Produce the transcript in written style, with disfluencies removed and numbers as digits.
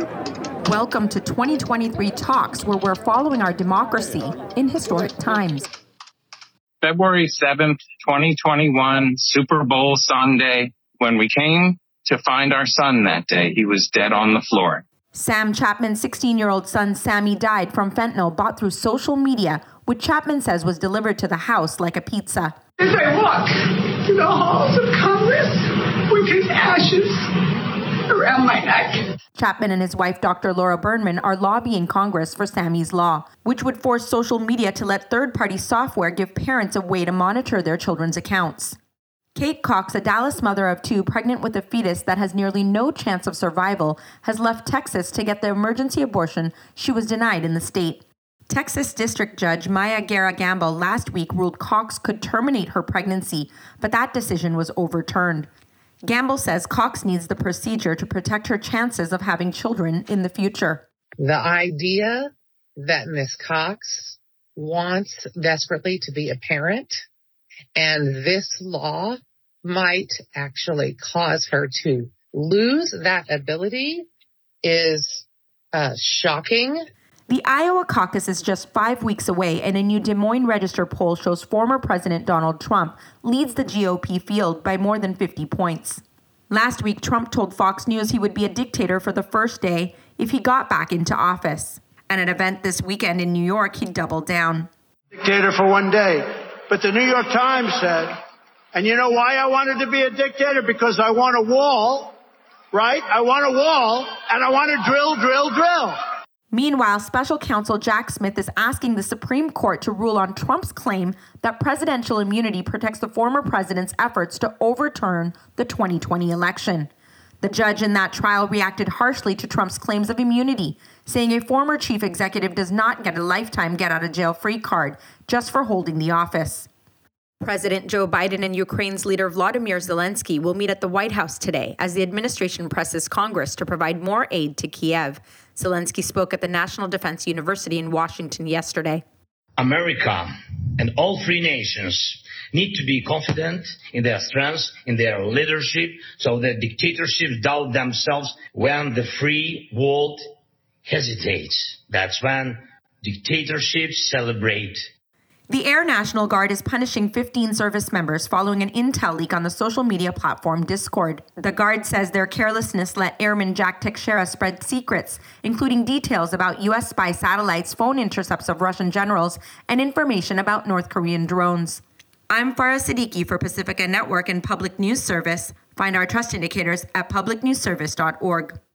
Welcome to 2023 Talks, where we're following our democracy in historic times. February 7th, 2021, Super Bowl Sunday, when we came to find our son that day, he was dead on the floor. Sam Chapman's 16-year-old son, Sammy, died from fentanyl bought through social media, which Chapman says was delivered to the house like a pizza. As I walk through the halls of Congress with his ashes around my neck. Chapman and his wife, Dr. Laura Burnman, are lobbying Congress for Sammy's law, which would force social media to let third-party software give parents a way to monitor their children's accounts. Kate Cox, a Dallas mother of two pregnant with a fetus that has nearly no chance of survival, has left Texas to get the emergency abortion she was denied in the state. Texas District Judge Maya Guerra Gamble last week ruled Cox could terminate her pregnancy, but that decision was overturned. Gamble says Cox needs the procedure to protect her chances of having children in the future. The idea that Ms. Cox wants desperately to be a parent, and this law might actually cause her to lose that ability, is shocking. The Iowa caucus is just 5 weeks away, and a new Des Moines Register poll shows former President Donald Trump leads the GOP field by more than 50 points. Last week, Trump told Fox News he would be a dictator for the first day if he got back into office. At an event this weekend in New York, he doubled down. Dictator for one day. But the New York Times said, and you know why I wanted to be a dictator? Because I want a wall, right? I want a wall, and I want to drill. Meanwhile, special counsel Jack Smith is asking the Supreme Court to rule on Trump's claim that presidential immunity protects the former president's efforts to overturn the 2020 election. The judge in that trial reacted harshly to Trump's claims of immunity, saying a former chief executive does not get a lifetime get-out-of-jail-free card just for holding the office. President Joe Biden and Ukraine's leader Volodymyr Zelensky will meet at the White House today as the administration presses Congress to provide more aid to Kiev. Zelensky spoke at the National Defense University in Washington yesterday. America and all free nations need to be confident in their strength, in their leadership, so that dictatorships doubt themselves. When the free world hesitates, that's when dictatorships celebrate. The Air National Guard is punishing 15 service members following an intel leak on the social media platform Discord. The Guard says their carelessness let Airman Jack Teixeira spread secrets, including details about U.S. spy satellites, phone intercepts of Russian generals, and information about North Korean drones. I'm Farah Siddiqui for Pacifica Network and Public News Service. Find our trust indicators at publicnewsservice.org.